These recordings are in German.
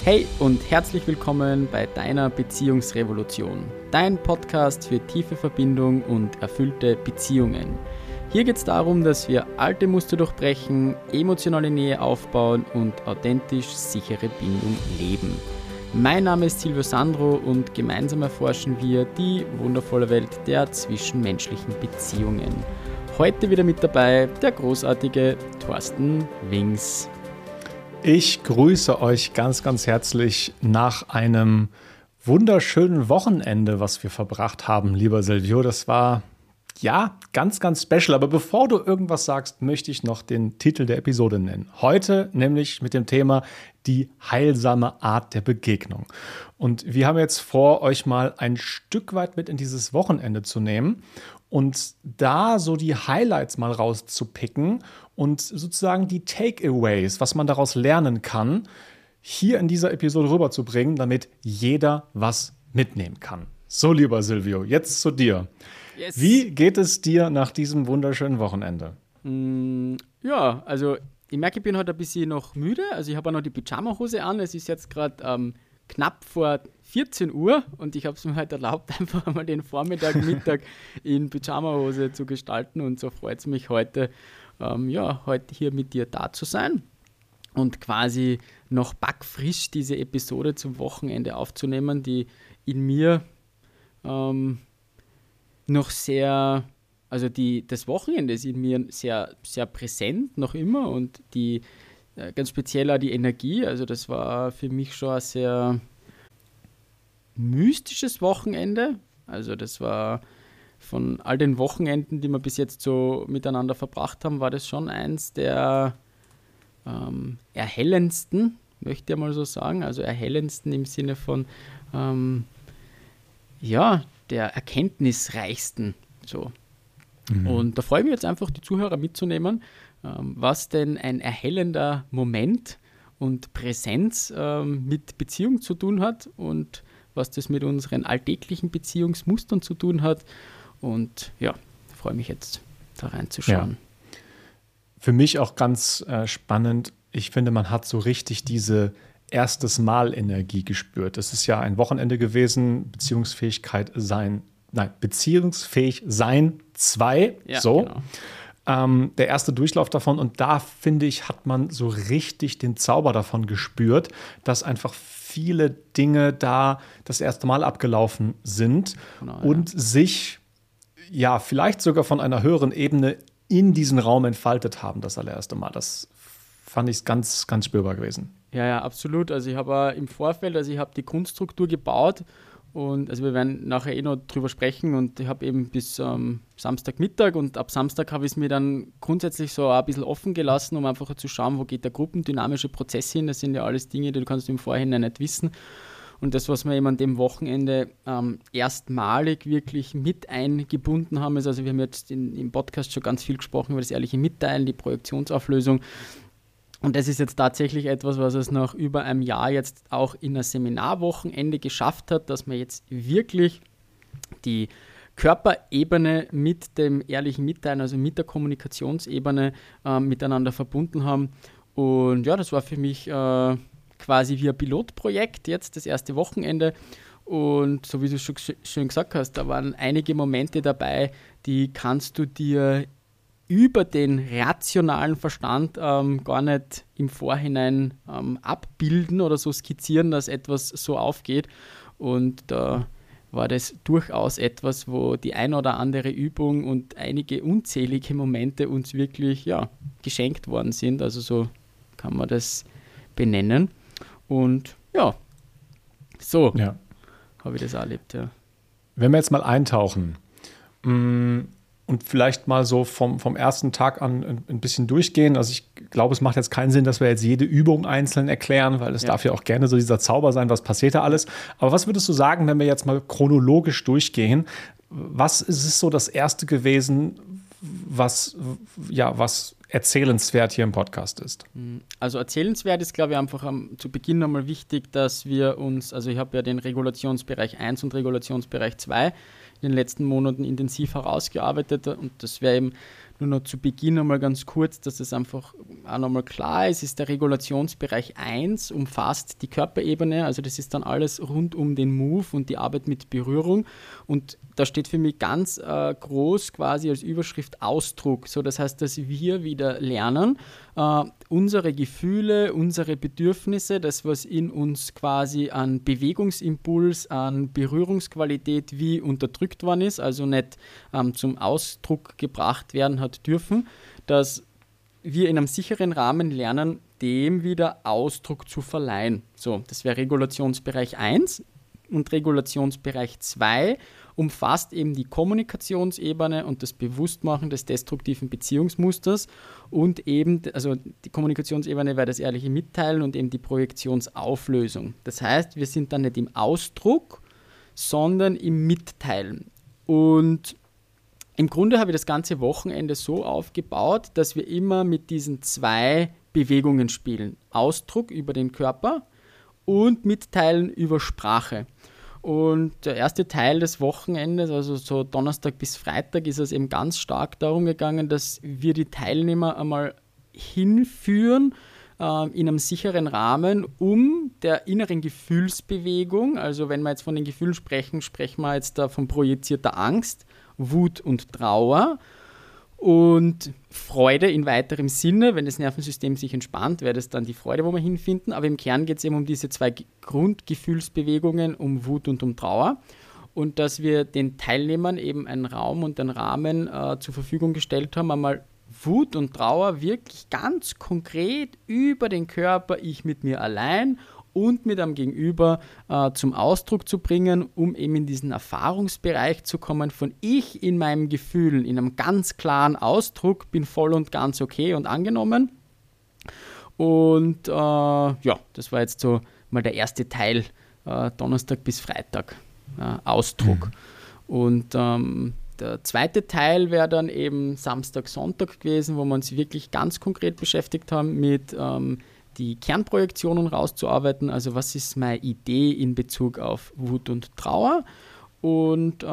Hey und herzlich willkommen bei deiner Beziehungsrevolution, dein Podcast für tiefe Verbindung und erfüllte Beziehungen. Hier geht es darum, dass wir alte Muster durchbrechen, emotionale Nähe aufbauen und authentisch sichere Bindung leben. Mein Name ist Silvio Sandro und gemeinsam erforschen wir die wundervolle Welt der zwischenmenschlichen Beziehungen. Heute wieder mit dabei der großartige Thorsten Wings. Ich grüße euch ganz, ganz herzlich nach einem wunderschönen Wochenende, was wir verbracht haben, lieber Silvio. Das war, ja, ganz, ganz special. Aber bevor du irgendwas sagst, möchte ich noch den Titel der Episode nennen. Heute nämlich mit dem Thema die heilsame Art der Begegnung. Und wir haben jetzt vor, euch mal ein Stück weit mit in dieses Wochenende zu nehmen und da so die Highlights mal rauszupicken und sozusagen die Takeaways, was man daraus lernen kann, hier in dieser Episode rüberzubringen, damit jeder was mitnehmen kann. So, lieber Silvio, jetzt zu dir. Yes. Wie geht es dir nach diesem wunderschönen Wochenende? Ja, also ich merke, ich bin heute ein bisschen noch müde. Also ich habe auch noch die Pyjama-Hose an. Es ist jetzt gerade knapp vor 14 Uhr und ich habe es mir heute erlaubt, einfach mal den Vormittag, Mittag in Pyjama-Hose zu gestalten. Und so freut es mich heute, heute hier mit dir da zu sein und quasi noch backfrisch diese Episode zum Wochenende aufzunehmen, die in mir noch sehr, also das Wochenende ist in mir sehr, sehr präsent noch immer und die ganz speziell auch die Energie, also das war für mich schon ein sehr mystisches Wochenende, also das war von all den Wochenenden, die wir bis jetzt so miteinander verbracht haben, war das schon eins der erhellendsten, möchte ich mal so sagen, also erhellendsten im Sinne von der erkenntnisreichsten. So. Mhm. Und da freue ich mich jetzt einfach, die Zuhörer mitzunehmen, was denn ein erhellender Moment und Präsenz mit Beziehung zu tun hat und was das mit unseren alltäglichen Beziehungsmustern zu tun hat. Und ja, freue mich jetzt, da reinzuschauen. Ja. Für mich auch ganz spannend. Ich finde, man hat so richtig diese erstes Mal Energie gespürt. Es ist ja ein Wochenende gewesen, beziehungsfähig sein 2, ja, so. Genau. Der erste Durchlauf davon und da, finde ich, hat man so richtig den Zauber davon gespürt, dass einfach viele Dinge da das erste Mal abgelaufen sind, genau, und sich ja vielleicht sogar von einer höheren Ebene in diesen Raum entfaltet haben, das allererste Mal. Das fand ich ganz, ganz spürbar gewesen. Ja, absolut. Also ich habe im Vorfeld, ich habe die Grundstruktur gebaut und also wir werden nachher noch drüber sprechen und ich habe eben bis Samstagmittag und ab Samstag habe ich es mir dann grundsätzlich so ein bisschen offen gelassen, um einfach zu schauen, wo geht der gruppendynamische Prozess hin. Das sind ja alles Dinge, die du kannst im Vorhinein nicht wissen. Und das, was wir eben an dem Wochenende erstmalig wirklich mit eingebunden haben, ist, also wir haben jetzt im Podcast schon ganz viel gesprochen über das ehrliche Mitteilen, die Projektionsauflösung. Und das ist jetzt tatsächlich etwas, was es nach über einem Jahr jetzt auch in ein Seminarwochenende geschafft hat, dass wir jetzt wirklich die Körperebene mit dem ehrlichen Mitteilen, also mit der Kommunikationsebene miteinander verbunden haben. Und ja, das war für mich quasi wie ein Pilotprojekt jetzt, das erste Wochenende. Und so wie du schon schön gesagt hast, da waren einige Momente dabei, die kannst du dir über den rationalen Verstand gar nicht im Vorhinein abbilden oder so skizzieren, dass etwas so aufgeht. Und da war das durchaus etwas, wo die ein oder andere Übung und einige unzählige Momente uns wirklich geschenkt worden sind. Also so kann man das benennen. Und ja, so habe ich das erlebt. Ja. Wenn wir jetzt mal eintauchen, und vielleicht mal so vom ersten Tag an ein bisschen durchgehen. Also ich glaube, es macht jetzt keinen Sinn, dass wir jetzt jede Übung einzeln erklären, weil es darf ja auch gerne so dieser Zauber sein, was passiert da alles. Aber was würdest du sagen, wenn wir jetzt mal chronologisch durchgehen? Was ist so das Erste gewesen, was erzählenswert hier im Podcast ist? Also erzählenswert ist, glaube ich, einfach zu Beginn nochmal wichtig, dass wir uns, also ich habe ja den Regulationsbereich 1 und Regulationsbereich 2 in den letzten Monaten intensiv herausgearbeitet und das wäre eben Nur noch zu Beginn einmal ganz kurz, dass es einfach auch nochmal klar ist der Regulationsbereich 1 umfasst die Körperebene, also das ist dann alles rund um den Move und die Arbeit mit Berührung und da steht für mich ganz groß quasi als Überschrift Ausdruck, so das heißt, dass wir wieder lernen, unsere Gefühle, unsere Bedürfnisse, das was in uns quasi an Bewegungsimpuls, an Berührungsqualität wie unterdrückt worden ist, also nicht zum Ausdruck gebracht werden hat dürfen, dass wir in einem sicheren Rahmen lernen, dem wieder Ausdruck zu verleihen. So, das wäre Regulationsbereich 1 und Regulationsbereich 2 umfasst eben die Kommunikationsebene und das Bewusstmachen des destruktiven Beziehungsmusters und eben, also die Kommunikationsebene wäre das ehrliche Mitteilen und eben die Projektionsauflösung. Das heißt, wir sind dann nicht im Ausdruck, sondern im Mitteilen. Und im Grunde habe ich das ganze Wochenende so aufgebaut, dass wir immer mit diesen 2 Bewegungen spielen. Ausdruck über den Körper und Mitteilen über Sprache. Und der erste Teil des Wochenendes, also so Donnerstag bis Freitag, ist es eben ganz stark darum gegangen, dass wir die Teilnehmer einmal hinführen in einem sicheren Rahmen, um der inneren Gefühlsbewegung, also wenn wir jetzt von den Gefühlen sprechen, sprechen wir jetzt da von projizierter Angst, Wut und Trauer und Freude in weiterem Sinne. Wenn das Nervensystem sich entspannt, wäre das dann die Freude, wo wir hinfinden. Aber im Kern geht es eben um diese 2 Grundgefühlsbewegungen, um Wut und um Trauer. Und dass wir den Teilnehmern eben einen Raum und einen Rahmen zur Verfügung gestellt haben, einmal Wut und Trauer wirklich ganz konkret über den Körper, ich mit mir allein und mit einem Gegenüber zum Ausdruck zu bringen, um eben in diesen Erfahrungsbereich zu kommen von ich in meinem Gefühl, in einem ganz klaren Ausdruck, bin voll und ganz okay und angenommen. Und ja, das war jetzt so mal der erste Teil, Donnerstag bis Freitag, Ausdruck. Und der zweite Teil wäre dann eben Samstag, Sonntag gewesen, wo wir uns wirklich ganz konkret beschäftigt haben mit die Kernprojektionen rauszuarbeiten, also was ist meine Idee in Bezug auf Wut und Trauer und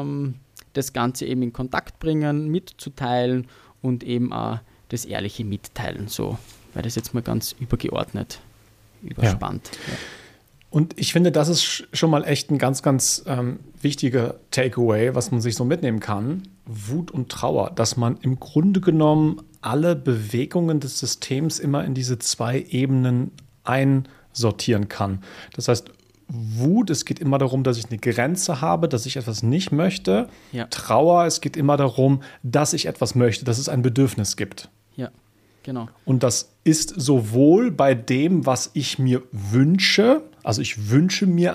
das Ganze eben in Kontakt bringen, mitzuteilen und eben auch das ehrliche Mitteilen, so wäre das jetzt mal ganz übergeordnet, überspannt. Ja. Und ich finde, das ist schon mal echt ein ganz, ganz wichtiger Takeaway, was man sich so mitnehmen kann. Wut und Trauer, dass man im Grunde genommen alle Bewegungen des Systems immer in diese 2 Ebenen einsortieren kann. Das heißt, Wut, es geht immer darum, dass ich eine Grenze habe, dass ich etwas nicht möchte. Ja. Trauer, es geht immer darum, dass ich etwas möchte, dass es ein Bedürfnis gibt. Ja, genau. Und das ist sowohl bei dem, was ich mir wünsche, also ich wünsche mir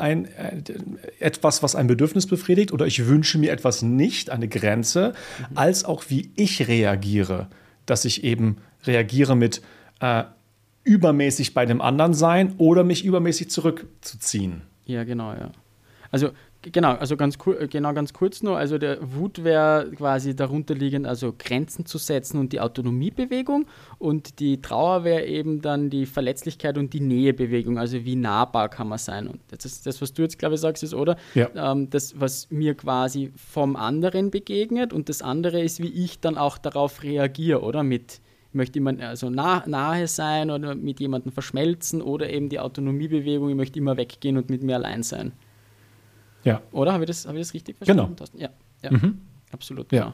etwas, was ein Bedürfnis befriedigt, oder ich wünsche mir etwas nicht, eine Grenze, als auch wie ich reagiere. Dass ich eben reagiere mit übermäßig bei dem anderen sein oder mich übermäßig zurückzuziehen. Ja, genau, ja. Also ganz kurz nur, also der Wut wäre quasi darunter liegend, also Grenzen zu setzen und die Autonomiebewegung und die Trauer wäre eben dann die Verletzlichkeit und die Nähebewegung, also wie nahbar kann man sein. Und das was du jetzt, glaube ich, sagst, ist, oder? Ja. Das, was mir quasi vom anderen begegnet und das andere ist, wie ich dann auch darauf reagiere, oder? Ich möchte jemand also nahe sein oder mit jemandem verschmelzen oder eben die Autonomiebewegung, ich möchte immer weggehen und mit mir allein sein. Ja. Oder? Habe ich das richtig verstanden? Genau. Ja. Absolut. Ja.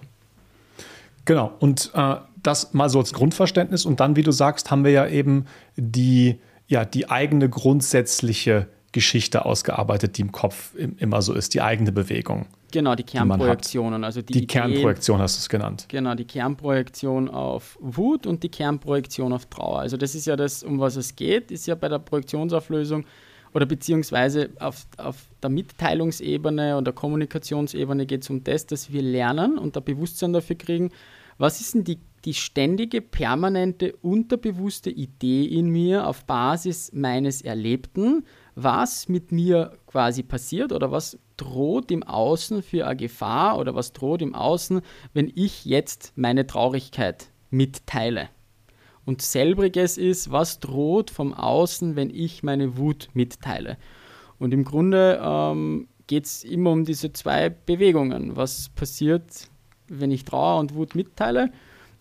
Genau. Und das mal so als Grundverständnis. Und dann, wie du sagst, haben wir ja eben die eigene grundsätzliche Geschichte ausgearbeitet, die im Kopf immer so ist, die eigene Bewegung. Genau, die Kernprojektionen. Also die Kernprojektion hast du es genannt. Genau, die Kernprojektion auf Wut und die Kernprojektion auf Trauer. Also das ist ja das, um was es geht, ist ja bei der Projektionsauflösung oder beziehungsweise auf der Mitteilungsebene und der Kommunikationsebene geht es um das, dass wir lernen und ein Bewusstsein dafür kriegen, was ist denn die ständige, permanente, unterbewusste Idee in mir auf Basis meines Erlebten, was mit mir quasi passiert oder was droht im Außen für eine Gefahr oder was droht im Außen, wenn ich jetzt meine Traurigkeit mitteile. Und selbriges ist, was droht vom Außen, wenn ich meine Wut mitteile. Und im Grunde geht es immer um diese 2 Bewegungen. Was passiert, wenn ich Trauer und Wut mitteile?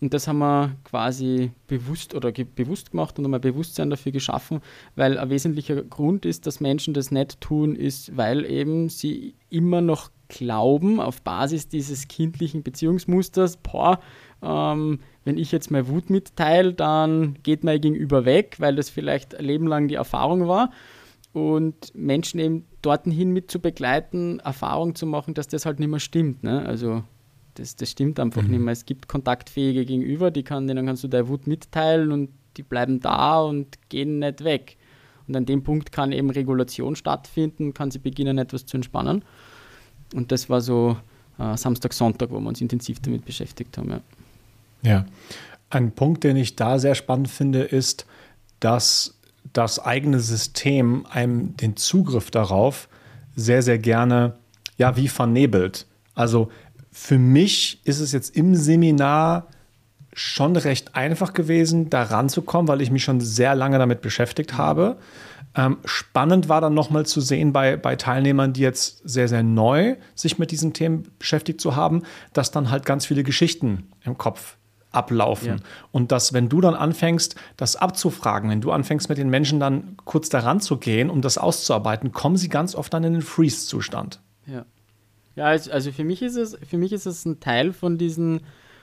Und das haben wir quasi bewusst gemacht und einmal Bewusstsein dafür geschaffen, weil ein wesentlicher Grund ist, dass Menschen das nicht tun, ist, weil eben sie immer noch glauben, auf Basis dieses kindlichen Beziehungsmusters, wenn ich jetzt meine Wut mitteile, dann geht mein Gegenüber weg, weil das vielleicht ein Leben lang die Erfahrung war. Und Menschen eben dorthin mit zu begleiten, Erfahrung zu machen, dass das halt nicht mehr stimmt. Ne? Also das stimmt einfach nicht mehr. Es gibt kontaktfähige Gegenüber, denen kannst du deine Wut mitteilen und die bleiben da und gehen nicht weg. Und an dem Punkt kann eben Regulation stattfinden, kann sie beginnen, etwas zu entspannen. Und das war so Samstag, Sonntag, wo wir uns intensiv damit beschäftigt haben. Ja, ein Punkt, den ich da sehr spannend finde, ist, dass das eigene System einem den Zugriff darauf sehr, sehr gerne, wie vernebelt. Also für mich ist es jetzt im Seminar schon recht einfach gewesen, da ranzukommen, weil ich mich schon sehr lange damit beschäftigt habe. Spannend war dann nochmal zu sehen bei Teilnehmern, die jetzt sehr, sehr neu sich mit diesen Themen beschäftigt zu haben, dass dann halt ganz viele Geschichten im Kopf ablaufen. Ja. Und dass, wenn du dann anfängst, das abzufragen, wenn du anfängst, mit den Menschen dann kurz daran zu gehen, um das auszuarbeiten, kommen sie ganz oft dann in den Freeze-Zustand. Ja. Ja, also für mich ist es ein Teil von diesen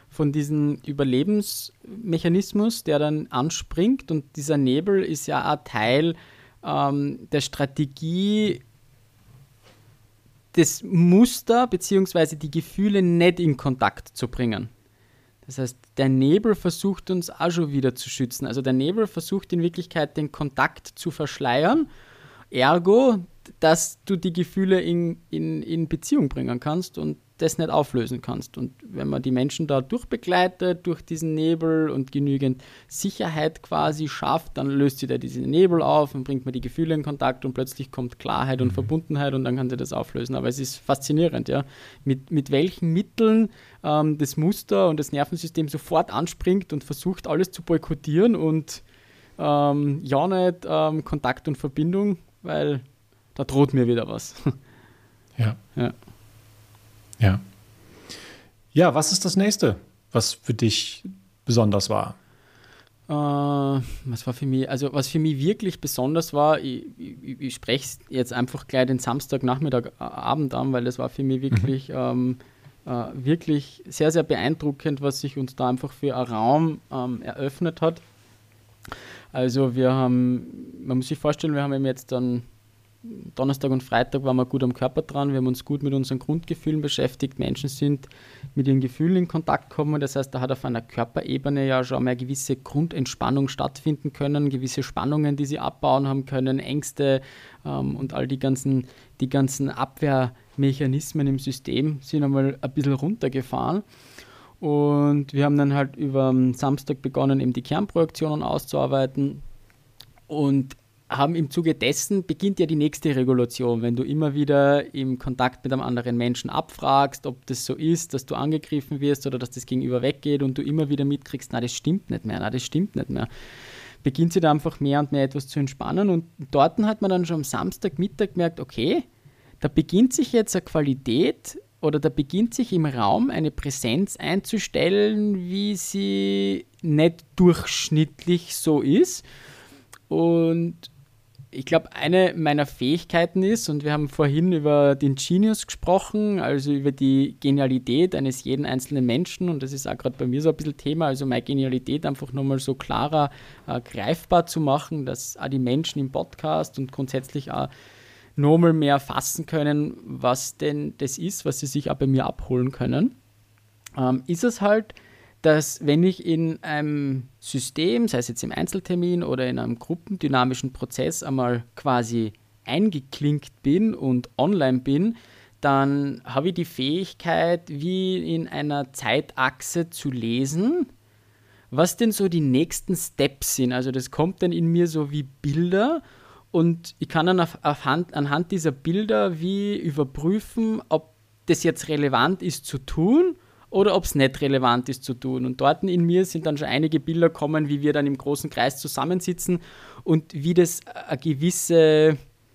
Überlebensmechanismus, der dann anspringt, und dieser Nebel ist ja ein Teil der Strategie, das Muster bzw. die Gefühle nicht in Kontakt zu bringen. Das heißt, der Nebel versucht uns auch schon wieder zu schützen. Also der Nebel versucht in Wirklichkeit den Kontakt zu verschleiern, ergo, dass du die Gefühle in Beziehung bringen kannst und das nicht auflösen kannst. Und wenn man die Menschen da durchbegleitet, durch diesen Nebel und genügend Sicherheit quasi schafft, dann löst sich da diesen Nebel auf und bringt man die Gefühle in Kontakt und plötzlich kommt Klarheit und Verbundenheit und dann kann sie das auflösen. Aber es ist faszinierend, ja, mit welchen Mitteln das Muster und das Nervensystem sofort anspringt und versucht, alles zu boykottieren und nicht Kontakt und Verbindung, weil da droht mir wieder was. Ja. Ja, was ist das nächste, was für dich besonders war? Was für mich wirklich besonders war, ich spreche es jetzt einfach gleich den Samstagnachmittag, Abend an, weil das war für mich wirklich, wirklich sehr, sehr beeindruckend, was sich uns da einfach für einen Raum eröffnet hat. Also man muss sich vorstellen, wir haben eben jetzt dann Donnerstag und Freitag waren wir gut am Körper dran, wir haben uns gut mit unseren Grundgefühlen beschäftigt, Menschen sind mit ihren Gefühlen in Kontakt gekommen, das heißt, da hat auf einer Körperebene ja schon mal eine gewisse Grundentspannung stattfinden können, gewisse Spannungen, die sie abbauen haben können, Ängste und all die ganzen Abwehrmechanismen im System sind einmal ein bisschen runtergefahren. Und wir haben dann halt über Samstag begonnen, eben die Kernprojektionen auszuarbeiten und haben im Zuge dessen beginnt ja die nächste Regulation, wenn du immer wieder im Kontakt mit einem anderen Menschen abfragst, ob das so ist, dass du angegriffen wirst oder dass das Gegenüber weggeht und du immer wieder mitkriegst, das stimmt nicht mehr. Beginnt sich da einfach mehr und mehr etwas zu entspannen und dort hat man dann schon am Samstagmittag gemerkt, okay, da beginnt sich jetzt eine Qualität oder da beginnt sich im Raum eine Präsenz einzustellen, wie sie nicht durchschnittlich so ist. Und ich glaube, eine meiner Fähigkeiten ist, und wir haben vorhin über den Genius gesprochen, also über die Genialität eines jeden einzelnen Menschen, und das ist auch gerade bei mir so ein bisschen Thema, also meine Genialität einfach nochmal so klarer greifbar zu machen, dass auch die Menschen im Podcast und grundsätzlich auch nochmal mehr fassen können, was denn das ist, was sie sich auch bei mir abholen können, ist es halt, dass wenn ich in einem System, sei es jetzt im Einzeltermin oder in einem gruppendynamischen Prozess einmal quasi eingeklinkt bin und online bin, dann habe ich die Fähigkeit, wie in einer Zeitachse zu lesen, was denn so die nächsten Steps sind. Also das kommt dann in mir so wie Bilder und ich kann dann anhand dieser Bilder wie überprüfen, ob das jetzt relevant ist zu tun oder ob es nicht relevant ist zu tun. Und dort in mir sind dann schon einige Bilder gekommen, wie wir dann im großen Kreis zusammensitzen und wie das eine gewisse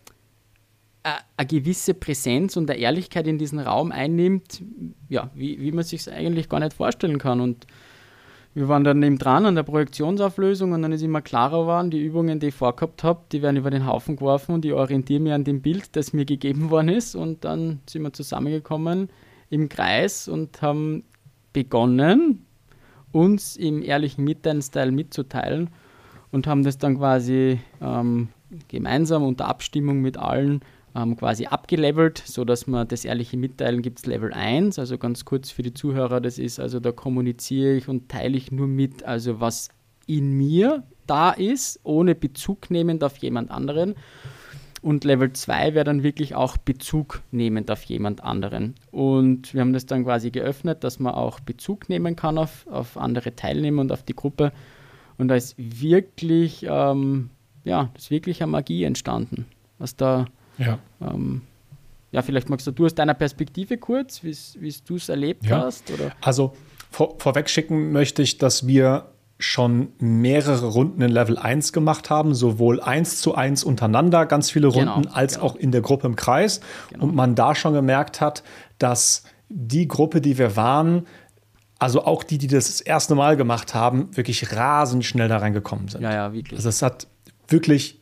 Präsenz und eine Ehrlichkeit in diesen Raum einnimmt, ja, wie man sich es eigentlich gar nicht vorstellen kann. Und wir waren dann nebendran an der Projektionsauflösung und dann ist immer klarer geworden, die Übungen, die ich vorgehabt habe, die werden über den Haufen geworfen und ich orientiere mich an dem Bild, das mir gegeben worden ist. Und dann sind wir zusammengekommen im Kreis und haben begonnen, uns im ehrlichen Mitteilen-Style mitzuteilen und haben das dann quasi gemeinsam unter Abstimmung mit allen quasi abgelevelt, sodass man das ehrliche Mitteilen gibt es Level 1, also ganz kurz für die Zuhörer, das ist also, da kommuniziere ich und teile ich nur mit, also was in mir da ist, ohne Bezug nehmend auf jemand anderen. Und Level 2 wäre dann wirklich auch Bezug nehmend auf jemand anderen. Und wir haben das dann quasi geöffnet, dass man auch Bezug nehmen kann auf andere Teilnehmer und auf die Gruppe. Und da ist wirklich, da ist wirklich eine Magie entstanden, was da. Ja. Vielleicht magst du aus deiner Perspektive kurz, wie du es erlebt hast? Oder? Also vorweg schicken möchte ich, dass wir schon mehrere Runden in Level 1 gemacht haben, sowohl 1:1 untereinander, ganz viele Runden, als auch in der Gruppe im Kreis. Genau. Und man da schon gemerkt hat, dass die Gruppe, die wir waren, also auch die das erste Mal gemacht haben, wirklich rasend schnell da reingekommen sind. Ja, wirklich. Also es hat wirklich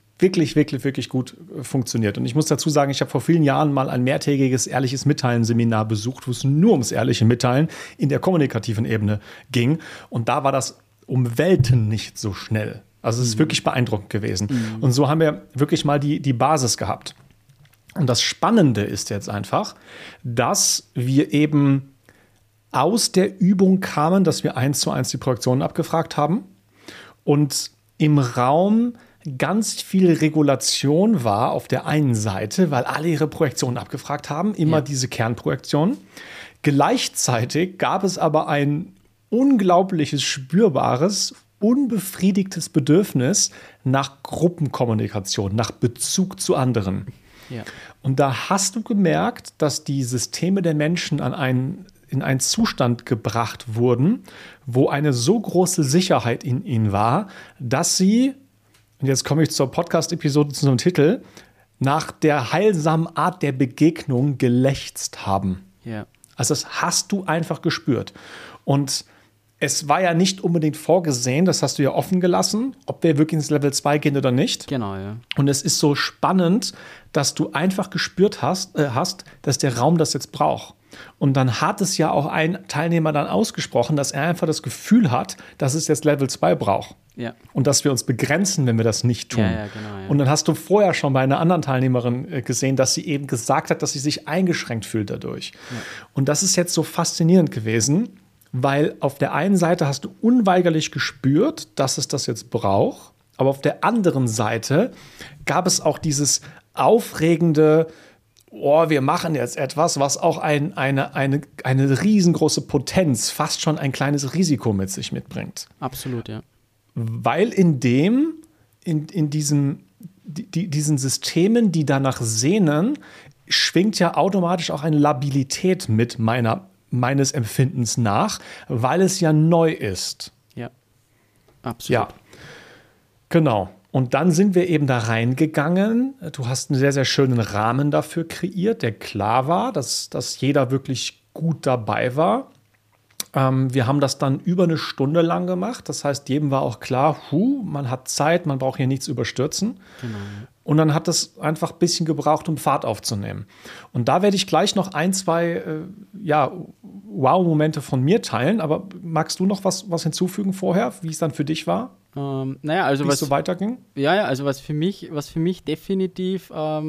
gut funktioniert. Und ich muss dazu sagen, ich habe vor vielen Jahren mal ein mehrtägiges ehrliches Mitteilen-Seminar besucht, wo es nur ums ehrliche Mitteilen in der kommunikativen Ebene ging. Und da war das um Welten nicht so schnell. Also es ist wirklich beeindruckend gewesen. Und so haben wir wirklich mal die Basis gehabt. Und das Spannende ist jetzt einfach, dass wir eben aus der Übung kamen, dass wir 1:1 die Projektionen abgefragt haben und im Raum ganz viel Regulation war auf der einen Seite, weil alle ihre Projektionen abgefragt haben, immer diese Kernprojektionen. Gleichzeitig gab es aber ein unglaubliches, spürbares, unbefriedigtes Bedürfnis nach Gruppenkommunikation, nach Bezug zu anderen. Ja. Und da hast du gemerkt, dass die Systeme der Menschen in einen Zustand gebracht wurden, wo eine so große Sicherheit in ihnen war, dass sie, und jetzt komme ich zur Podcast-Episode zu einem Titel, nach der heilsamen Art der Begegnung gelächzt haben. Ja. Also das hast du einfach gespürt. Und es war ja nicht unbedingt vorgesehen, das hast du ja offen gelassen, ob wir wirklich ins Level 2 gehen oder nicht. Genau, ja. Und es ist so spannend, dass du einfach gespürt hast, dass der Raum das jetzt braucht. Und dann hat es ja auch ein Teilnehmer dann ausgesprochen, dass er einfach das Gefühl hat, dass es jetzt Level 2 braucht. Ja. Und dass wir uns begrenzen, wenn wir das nicht tun. Ja, genau, ja. Und dann hast du vorher schon bei einer anderen Teilnehmerin gesehen, dass sie eben gesagt hat, dass sie sich eingeschränkt fühlt dadurch. Ja. Und das ist jetzt so faszinierend gewesen, weil auf der einen Seite hast du unweigerlich gespürt, dass es das jetzt braucht, aber auf der anderen Seite gab es auch dieses aufregende, wir machen jetzt etwas, was auch eine riesengroße Potenz, fast schon ein kleines Risiko mit sich mitbringt. Absolut, ja. Weil in diesen Systemen, die danach sehnen, schwingt ja automatisch auch eine Labilität mit meines Empfindens nach, weil es ja neu ist. Ja, absolut. Ja, genau. Und dann sind wir eben da reingegangen. Du hast einen sehr, sehr schönen Rahmen dafür kreiert, der klar war, dass jeder wirklich gut dabei war. Wir haben das dann über eine Stunde lang gemacht. Das heißt, jedem war auch klar, man hat Zeit, man braucht hier nichts überstürzen. Genau. Und dann hat es einfach ein bisschen gebraucht, um Fahrt aufzunehmen. Und da werde ich gleich noch ein, zwei Wow-Momente von mir teilen. Aber magst du noch was hinzufügen vorher, wie es dann für dich war? Wie es so weiterging? Ja, also was für mich definitiv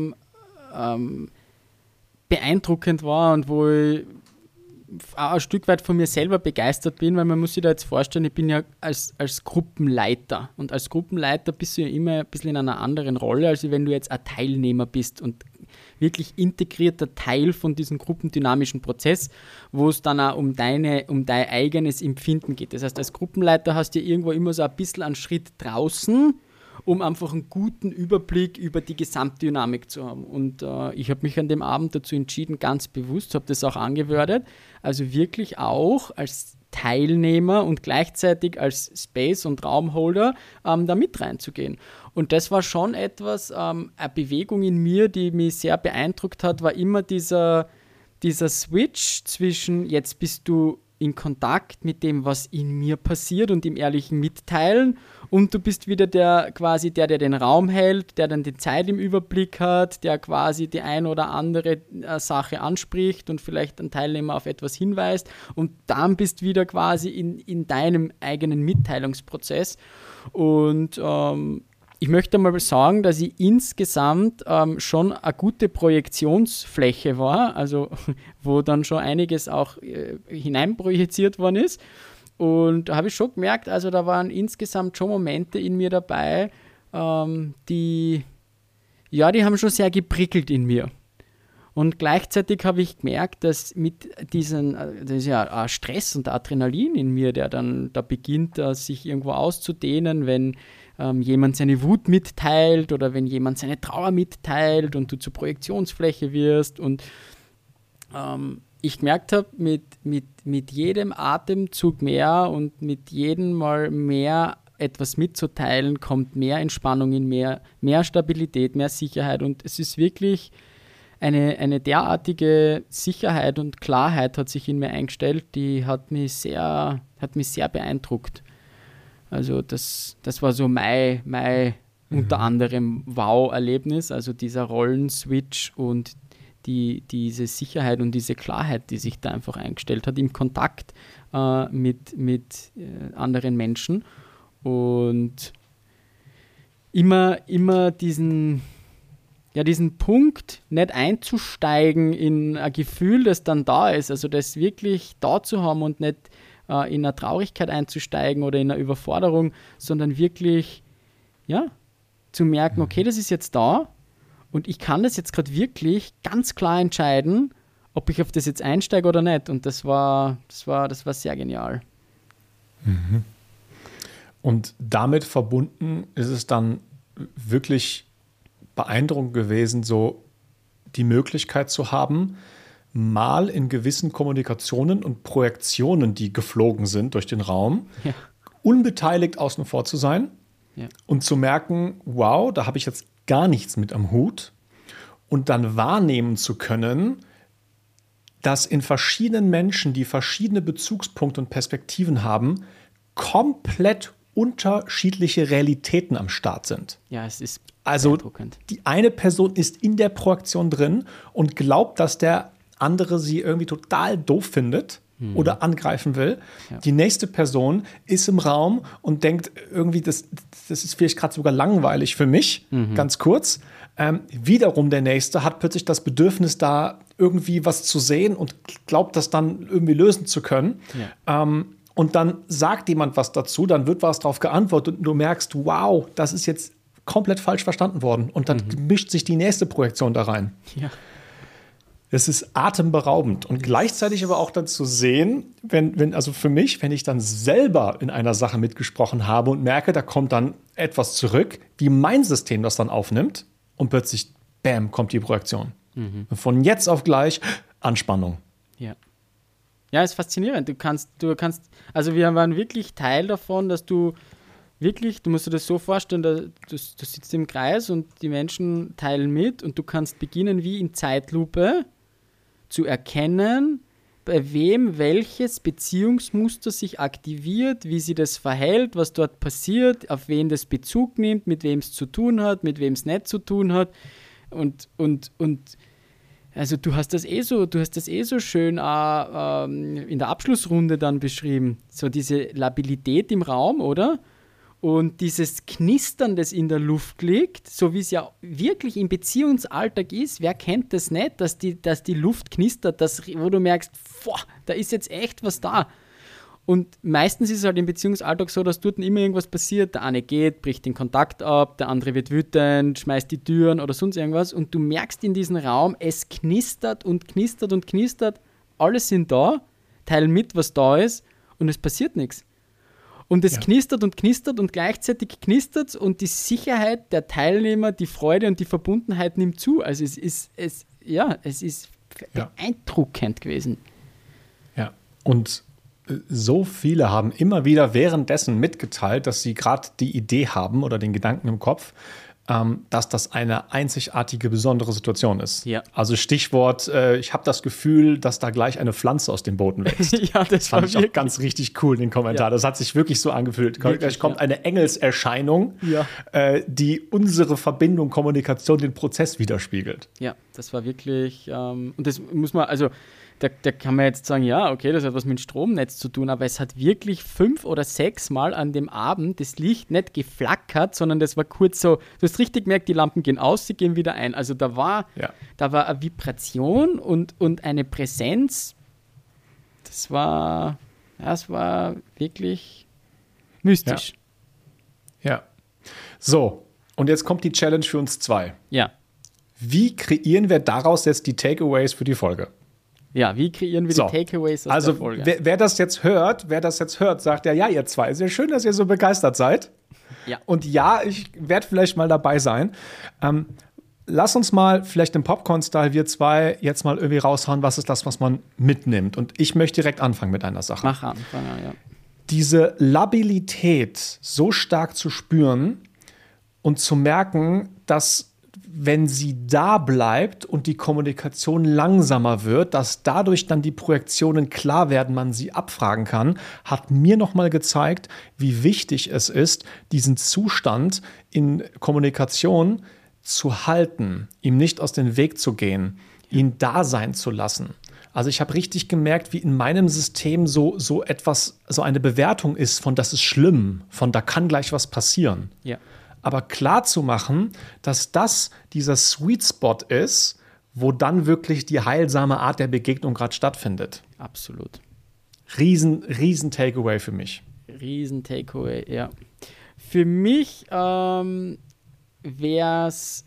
beeindruckend war und wo ich auch ein Stück weit von mir selber begeistert bin, weil man muss sich da jetzt vorstellen, ich bin ja als Gruppenleiter und als Gruppenleiter bist du ja immer ein bisschen in einer anderen Rolle, als wenn du jetzt ein Teilnehmer bist und wirklich integrierter Teil von diesem gruppendynamischen Prozess, wo es dann auch um dein eigenes Empfinden geht. Das heißt, als Gruppenleiter hast du ja irgendwo immer so ein bisschen einen Schritt draußen, um einfach einen guten Überblick über die Gesamtdynamik zu haben. Und ich habe mich an dem Abend dazu entschieden, ganz bewusst, habe das auch angewördert, also wirklich auch als Teilnehmer und gleichzeitig als Space- und Raumholder da mit reinzugehen. Und das war schon etwas, eine Bewegung in mir, die mich sehr beeindruckt hat, war immer dieser Switch zwischen, jetzt bist du in Kontakt mit dem, was in mir passiert und im ehrlichen Mitteilen. Und du bist wieder der den Raum hält, der dann die Zeit im Überblick hat, der quasi die ein oder andere Sache anspricht und vielleicht einen Teilnehmer auf etwas hinweist. Und dann bist du wieder quasi in deinem eigenen Mitteilungsprozess. Und ich möchte mal sagen, dass ich insgesamt schon eine gute Projektionsfläche war, also wo dann schon einiges auch hineinprojiziert worden ist. Und da habe ich schon gemerkt, also da waren insgesamt schon Momente in mir dabei, die haben schon sehr geprickelt in mir. Und gleichzeitig habe ich gemerkt, dass mit das ist ja Stress und Adrenalin in mir, der dann da beginnt, sich irgendwo auszudehnen, wenn jemand seine Wut mitteilt oder wenn jemand seine Trauer mitteilt und du zur Projektionsfläche wirst. Und ich gemerkt habe, mit jedem Atemzug mehr und mit jedem Mal mehr etwas mitzuteilen, kommt mehr Entspannung in mehr Stabilität, mehr Sicherheit. Und es ist wirklich eine derartige Sicherheit und Klarheit hat sich in mir eingestellt, die hat mich sehr beeindruckt. Also das war so mein unter anderem Wow-Erlebnis, also dieser Rollenswitch und diese Sicherheit und diese Klarheit, die sich da einfach eingestellt hat im Kontakt mit anderen Menschen. Und immer diesen Punkt nicht einzusteigen in ein Gefühl, das dann da ist, also das wirklich da zu haben und nicht in eine Traurigkeit einzusteigen oder in eine Überforderung, sondern wirklich zu merken, okay, das ist jetzt da und ich kann das jetzt gerade wirklich ganz klar entscheiden, ob ich auf das jetzt einsteige oder nicht. Und das war sehr genial. Mhm. Und damit verbunden ist es dann wirklich beeindruckend gewesen, so die Möglichkeit zu haben, mal in gewissen Kommunikationen und Projektionen, die geflogen sind durch den Raum, unbeteiligt außen vor zu sein und zu merken, wow, da habe ich jetzt gar nichts mit am Hut und dann wahrnehmen zu können, dass in verschiedenen Menschen, die verschiedene Bezugspunkte und Perspektiven haben, komplett unterschiedliche Realitäten am Start sind. Ja, es ist also die eine Person ist in der Projektion drin und glaubt, dass der andere sie irgendwie total doof findet oder angreifen will. Ja. Die nächste Person ist im Raum und denkt irgendwie, das ist vielleicht gerade sogar langweilig für mich, ganz kurz. Wiederum der Nächste hat plötzlich das Bedürfnis, da irgendwie was zu sehen und glaubt, das dann irgendwie lösen zu können. Ja. Und dann sagt jemand was dazu, dann wird was darauf geantwortet und du merkst, wow, das ist jetzt komplett falsch verstanden worden. Und dann mischt sich die nächste Projektion da rein. Ja. Es ist atemberaubend und gleichzeitig aber auch dann zu sehen, also für mich, wenn ich dann selber in einer Sache mitgesprochen habe und merke, da kommt dann etwas zurück, wie mein System das dann aufnimmt und plötzlich, bam, kommt die Projektion. Und von jetzt auf gleich Anspannung. Ja. Ja, ist faszinierend. Du kannst, also wir waren wirklich Teil davon, dass du musst dir das so vorstellen, du sitzt im Kreis und die Menschen teilen mit und du kannst beginnen, wie in Zeitlupe zu erkennen, bei wem welches Beziehungsmuster sich aktiviert, wie sie das verhält, was dort passiert, auf wen das Bezug nimmt, mit wem es zu tun hat, mit wem es nicht zu tun hat. Und also du hast das eh so schön in der Abschlussrunde dann beschrieben, so diese Labilität im Raum, oder? Und dieses Knistern, das in der Luft liegt, so wie es ja wirklich im Beziehungsalltag ist, wer kennt das nicht, dass die Luft knistert, wo du merkst, da ist jetzt echt was da. Und meistens ist es halt im Beziehungsalltag so, dass dort immer irgendwas passiert. Der eine geht, bricht den Kontakt ab, der andere wird wütend, schmeißt die Türen oder sonst irgendwas. Und du merkst in diesem Raum, es knistert und knistert und knistert. Alle sind da, teilen mit, was da ist und es passiert nichts. Und es knistert und gleichzeitig knistert es und die Sicherheit der Teilnehmer, die Freude und die Verbundenheit nimmt zu. Also es ist beeindruckend gewesen. Ja, und so viele haben immer wieder währenddessen mitgeteilt, dass sie gerade die Idee haben oder den Gedanken im Kopf, dass das eine einzigartige, besondere Situation ist. Ja. Also Stichwort, ich habe das Gefühl, dass da gleich eine Pflanze aus dem Boden wächst. Ja, das fand ich auch ganz richtig cool, den Kommentar. Ja. Das hat sich wirklich so angefühlt. Gleich kommt eine Engelserscheinung, die unsere Verbindung, Kommunikation, den Prozess widerspiegelt. Ja, das war wirklich, und das muss man, also da kann man jetzt sagen, ja, okay, das hat was mit dem Stromnetz zu tun, aber es hat wirklich 5 oder 6 Mal an dem Abend das Licht nicht geflackert, sondern das war kurz so, du hast richtig gemerkt, die Lampen gehen aus, sie gehen wieder ein. Also da war eine Vibration und eine Präsenz, es war wirklich mystisch. Ja. So, und jetzt kommt die Challenge für uns 2. Ja. Wie kreieren wir daraus jetzt die Takeaways für die Folge? Ja, wie kreieren wir die Takeaways aus der Folge? Also, wer das jetzt hört, sagt ja, ihr 2, ist ja schön, dass ihr so begeistert seid. Ja. Und ja, ich werde vielleicht mal dabei sein. Lass uns mal vielleicht im Popcorn-Style, wir 2, jetzt mal irgendwie raushauen, was ist das, was man mitnimmt. Und ich möchte direkt anfangen mit einer Sache. Mach anfangen, ja. Diese Labilität so stark zu spüren und zu merken, dass wenn sie da bleibt und die Kommunikation langsamer wird, dass dadurch dann die Projektionen klar werden, man sie abfragen kann, hat mir nochmal gezeigt, wie wichtig es ist, diesen Zustand in Kommunikation zu halten, ihm nicht aus dem Weg zu gehen, ihn da sein zu lassen. Also ich habe richtig gemerkt, wie in meinem System so etwas, so eine Bewertung ist von das ist schlimm, von da kann gleich was passieren. Ja. Aber klar zu machen, dass das dieser Sweet Spot ist, wo dann wirklich die heilsame Art der Begegnung gerade stattfindet. Absolut. Riesen Takeaway für mich. Riesen Takeaway, ja. Für mich wäre es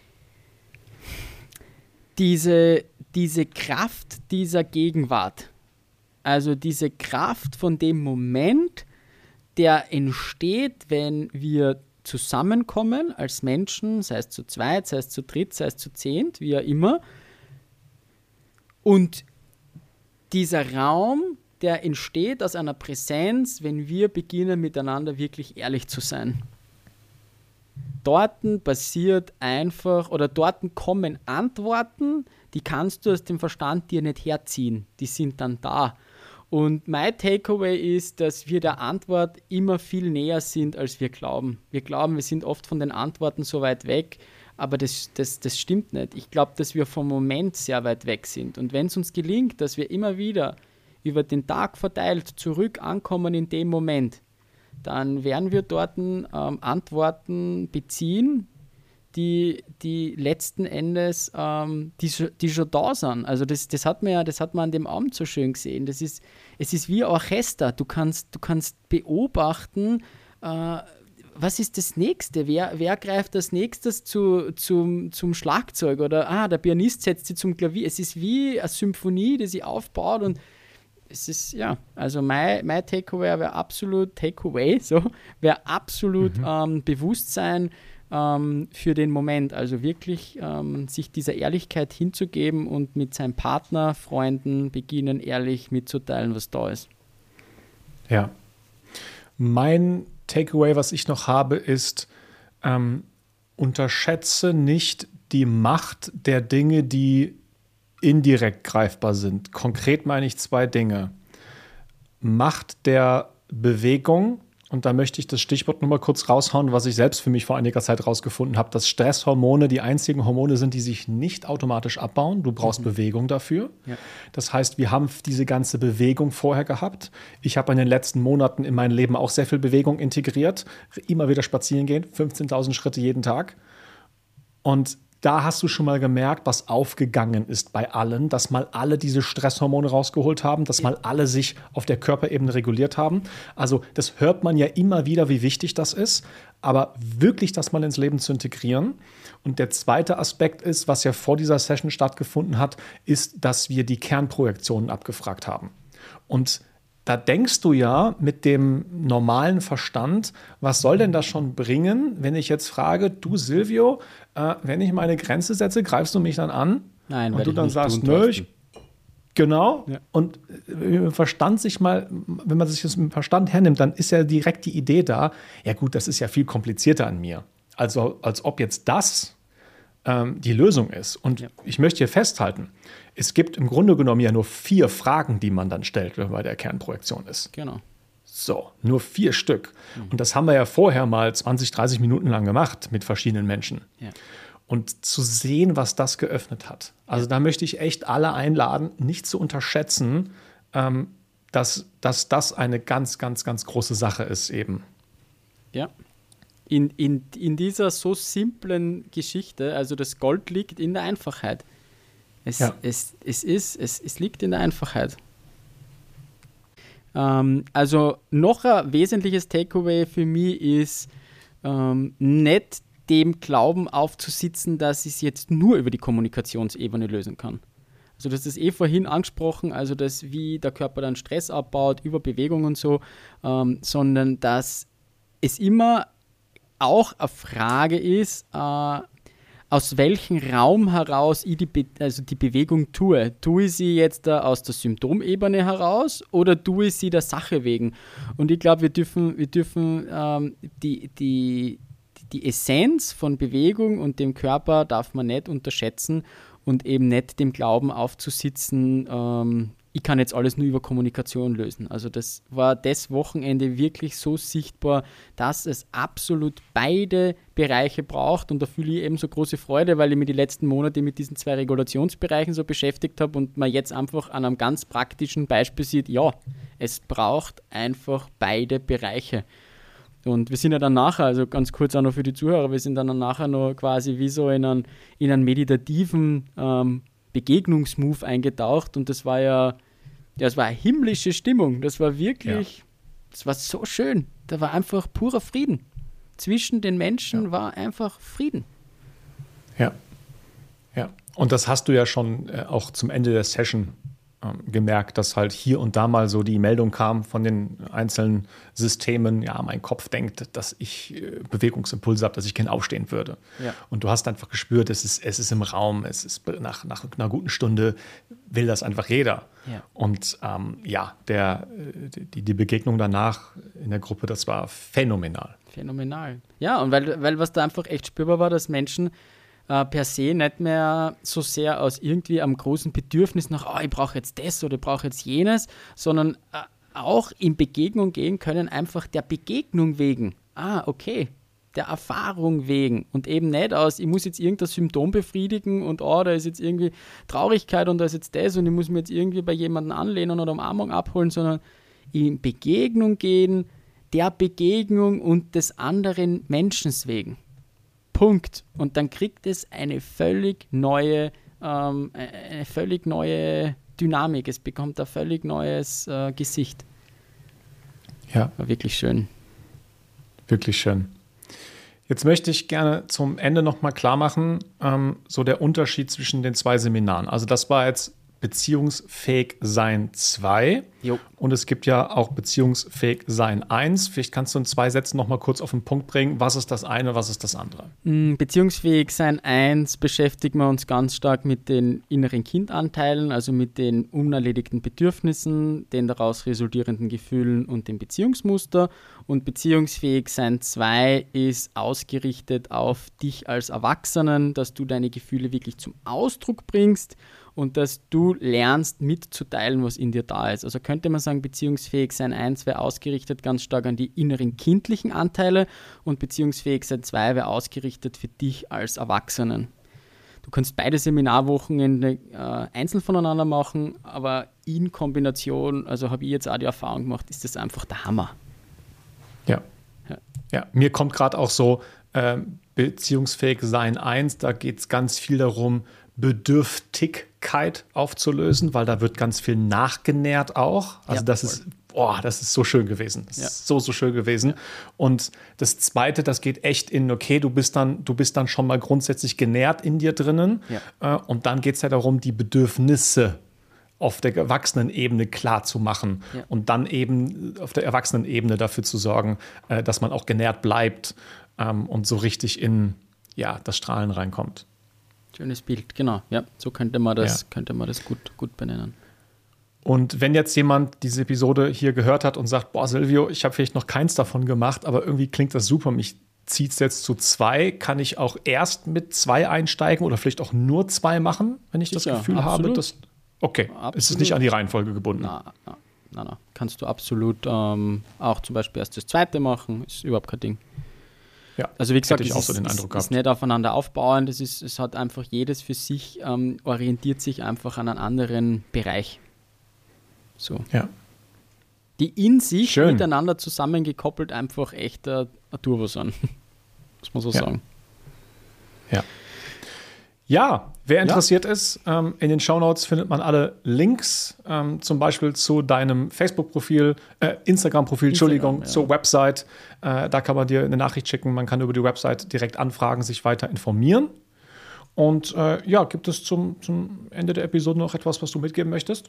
diese Kraft dieser Gegenwart. Also diese Kraft von dem Moment, der entsteht, wenn wir zusammenkommen als Menschen, sei es zu zweit, sei es zu dritt, sei es zu zehnt, wie auch immer. Und dieser Raum, der entsteht aus einer Präsenz, wenn wir beginnen, miteinander wirklich ehrlich zu sein. Dort passiert einfach, oder dort kommen Antworten, die kannst du aus dem Verstand dir nicht herziehen. Die sind dann da. Und mein Takeaway ist, dass wir der Antwort immer viel näher sind, als wir glauben. Wir glauben, wir sind oft von den Antworten so weit weg, aber das stimmt nicht. Ich glaube, dass wir vom Moment sehr weit weg sind. Und wenn es uns gelingt, dass wir immer wieder über den Tag verteilt zurück ankommen in dem Moment, dann werden wir dort Antworten beziehen, die letzten Endes die schon da sind. Also das hat man an dem Abend so schön gesehen. Es ist wie ein Orchester. Du kannst beobachten, was ist das Nächste? Wer greift als nächstes zum Schlagzeug? Oder der Pianist setzt sich zum Klavier. Es ist wie eine Symphonie, die sich aufbaut, und es ist, ja, also mein Takeaway wäre absolut Bewusstsein für den Moment, also wirklich sich dieser Ehrlichkeit hinzugeben und mit seinem Partner, Freunden beginnen, ehrlich mitzuteilen, was da ist. Ja. Mein Takeaway, was ich noch habe, ist, unterschätze nicht die Macht der Dinge, die indirekt greifbar sind. Konkret meine ich 2 Dinge. Macht der Bewegung, und da möchte ich das Stichwort nur mal kurz raushauen, was ich selbst für mich vor einiger Zeit rausgefunden habe, dass Stresshormone die einzigen Hormone sind, die sich nicht automatisch abbauen. Du brauchst Bewegung dafür. Ja. Das heißt, wir haben diese ganze Bewegung vorher gehabt. Ich habe in den letzten Monaten in mein Leben auch sehr viel Bewegung integriert. Immer wieder spazieren gehen, 15.000 Schritte jeden Tag. Und da hast du schon mal gemerkt, was aufgegangen ist bei allen, dass mal alle diese Stresshormone rausgeholt haben, dass mal alle sich auf der Körperebene reguliert haben. Also das hört man ja immer wieder, wie wichtig das ist, aber wirklich das mal ins Leben zu integrieren. Und der zweite Aspekt ist, was ja vor dieser Session stattgefunden hat, ist, dass wir die Kernprojektionen abgefragt haben. Und da denkst du ja mit dem normalen Verstand, was soll denn das schon bringen, wenn ich jetzt frage, du Silvio, wenn ich meine Grenze setze, greifst du mich dann an? Nein, und du dann sagst, nö, genau. Ja. Und wenn man sich das mit dem Verstand hernimmt, dann ist ja direkt die Idee da, ja gut, das ist ja viel komplizierter an mir. Also als ob jetzt das die Lösung ist. Und ich möchte hier festhalten, es gibt im Grunde genommen ja nur 4 Fragen, die man dann stellt, wenn man bei der Kernprojektion ist. Genau. So, nur 4 Stück. Und das haben wir ja vorher mal 20, 30 Minuten lang gemacht mit verschiedenen Menschen. Ja. Und zu sehen, was das geöffnet hat. Also da möchte ich echt alle einladen, nicht zu unterschätzen, dass das eine ganz, ganz, ganz große Sache ist eben. Ja. In dieser so simplen Geschichte, also das Gold liegt in der Einfachheit. Es liegt in der Einfachheit. Also noch ein wesentliches Takeaway für mich ist, nicht dem Glauben aufzusitzen, dass ich es jetzt nur über die Kommunikationsebene lösen kann. Also das ist vorhin angesprochen, also das, wie der Körper dann Stress abbaut, über Bewegung und so, sondern dass es immer auch eine Frage ist, aus welchem Raum heraus ich die Bewegung tue. Tue ich sie jetzt aus der Symptomebene heraus oder tue ich sie der Sache wegen? Und ich glaube, wir dürfen die Essenz von Bewegung und dem Körper darf man nicht unterschätzen und eben nicht dem Glauben aufzusitzen, ich kann jetzt alles nur über Kommunikation lösen. Also das war das Wochenende wirklich so sichtbar, dass es absolut beide Bereiche braucht und da fühle ich eben so große Freude, weil ich mich die letzten Monate mit diesen 2 Regulationsbereichen so beschäftigt habe und man jetzt einfach an einem ganz praktischen Beispiel sieht, ja, es braucht einfach beide Bereiche. Und wir sind ja dann nachher, also ganz kurz auch noch für die Zuhörer, wir sind dann nachher noch quasi wie so in einen meditativen Begegnungsmove eingetaucht und das war eine himmlische Stimmung. Das war wirklich, das war so schön. Da war einfach purer Frieden. Zwischen den Menschen war einfach Frieden. Ja. Und das hast du ja schon auch zum Ende der Session gemerkt, dass halt hier und da mal so die Meldung kam von den einzelnen Systemen, ja, mein Kopf denkt, dass ich Bewegungsimpulse habe, dass ich gerne aufstehen würde. Ja. Und du hast einfach gespürt, es ist im Raum, es ist nach einer guten Stunde will das einfach jeder. Ja. Und die Begegnung danach in der Gruppe, das war phänomenal. Phänomenal. Ja, und weil was da einfach echt spürbar war, dass Menschen per se nicht mehr so sehr aus irgendwie einem großen Bedürfnis nach, ich brauche jetzt das oder ich brauche jetzt jenes, sondern auch in Begegnung gehen können, einfach der Begegnung wegen. Okay, der Erfahrung wegen und eben nicht aus, ich muss jetzt irgendein Symptom befriedigen und da ist jetzt irgendwie Traurigkeit und da ist jetzt das und ich muss mir jetzt irgendwie bei jemandem anlehnen oder Umarmung abholen, sondern in Begegnung gehen, der Begegnung und des anderen Menschen wegen. Punkt. Und dann kriegt es eine völlig neue Dynamik. Es bekommt ein völlig neues Gesicht. Ja. War wirklich schön. Wirklich schön. Jetzt möchte ich gerne zum Ende nochmal klar machen, so der Unterschied zwischen den 2 Seminaren. Also das war jetzt Beziehungsfähig sein 2 und es gibt ja auch Beziehungsfähig sein 1. Vielleicht kannst du in 2 Sätzen noch mal kurz auf den Punkt bringen, was ist das eine, was ist das andere? Beziehungsfähig sein 1 beschäftigen wir uns ganz stark mit den inneren Kindanteilen, also mit den unerledigten Bedürfnissen, den daraus resultierenden Gefühlen und dem Beziehungsmuster. Und Beziehungsfähig sein 2 ist ausgerichtet auf dich als Erwachsenen, dass du deine Gefühle wirklich zum Ausdruck bringst und dass du lernst mitzuteilen, was in dir da ist. Also könnte man sagen, Beziehungsfähig sein 1 wäre ausgerichtet ganz stark an die inneren kindlichen Anteile und Beziehungsfähig sein 2 wäre ausgerichtet für dich als Erwachsenen. Du kannst beide Seminarwochenende einzeln voneinander machen, aber in Kombination, also habe ich jetzt auch die Erfahrung gemacht, ist das einfach der Hammer. Ja, mir kommt gerade auch so Beziehungsfähig sein 1, da geht es ganz viel darum, Bedürftigkeit aufzulösen, weil da wird ganz viel nachgenährt auch. Also das ist so schön gewesen. Das ist so schön gewesen. Ja. Und das Zweite, das geht echt in, okay, du bist dann schon mal grundsätzlich genährt in dir drinnen. Ja. Und dann geht es ja darum, die Bedürfnisse auf der Erwachsenenebene klar zu machen und dann eben auf der Erwachsenenebene dafür zu sorgen, dass man auch genährt bleibt und so richtig in das Strahlen reinkommt. Schönes Bild, genau. Ja, so könnte man das gut benennen. Und wenn jetzt jemand diese Episode hier gehört hat und sagt, boah, Silvio, ich habe vielleicht noch keins davon gemacht, aber irgendwie klingt das super, mich zieht es jetzt zu 2, kann ich auch erst mit 2 einsteigen oder vielleicht auch nur 2 machen, wenn ich das Gefühl habe, dass. Okay, absolut. Ist es nicht an die Reihenfolge gebunden? Nein. Kannst du absolut auch zum Beispiel erst das 2. machen, ist überhaupt kein Ding. Ja, also wie gesagt, ich auch so den Eindruck gehabt. Ist nicht aufeinander aufbauend, es hat einfach jedes für sich, orientiert sich einfach an einen anderen Bereich. So. Ja. Die in sich miteinander zusammengekoppelt einfach echt ein Turbo sind. Muss man so sagen. Ja. Ja, wer interessiert ist, in den Shownotes findet man alle Links, zum Beispiel zu deinem Facebook-Profil, Instagram-Profil, zur Website. Da kann man dir eine Nachricht schicken, man kann über die Website direkt anfragen, sich weiter informieren. Und gibt es zum Ende der Episode noch etwas, was du mitgeben möchtest?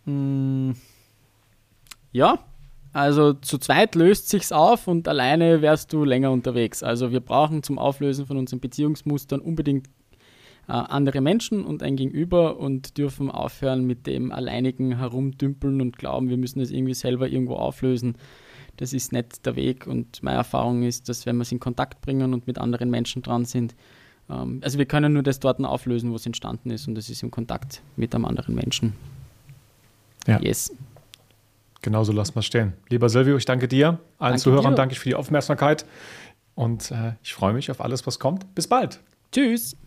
Ja, also zu zweit löst sich's auf und alleine wärst du länger unterwegs. Also wir brauchen zum Auflösen von unseren Beziehungsmustern unbedingt andere Menschen und ein Gegenüber und dürfen aufhören mit dem alleinigen Herumdümpeln und glauben, wir müssen das irgendwie selber irgendwo auflösen. Das ist nicht der Weg und meine Erfahrung ist, dass wenn wir es in Kontakt bringen und mit anderen Menschen dran sind, also wir können nur das dort auflösen, wo es entstanden ist und das ist im Kontakt mit einem anderen Menschen. Ja. Yes. Genauso lassen wir es stehen. Lieber Silvio, ich danke dir. Allen Zuhörern danke ich für die Aufmerksamkeit und ich freue mich auf alles, was kommt. Bis bald. Tschüss.